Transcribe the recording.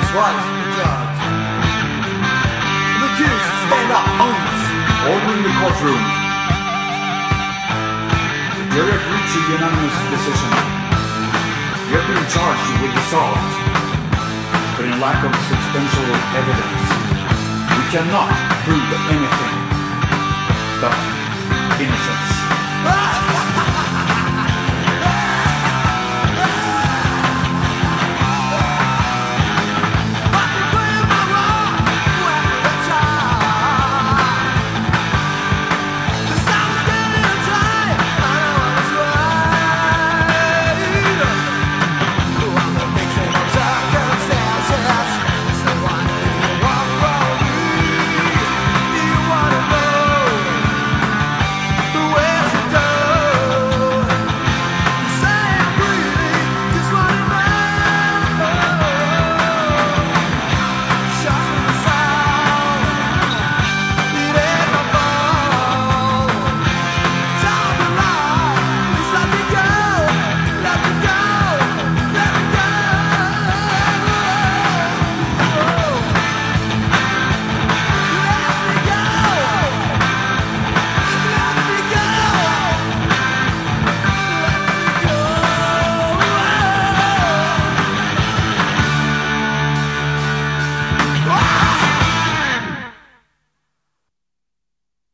Please rise for the judge. The accused, stand up, please. Order in the courtroom. The jury have reached a unanimous decision. You have been charged with assault, but in lack of substantial evidence, we cannot prove anything but innocence.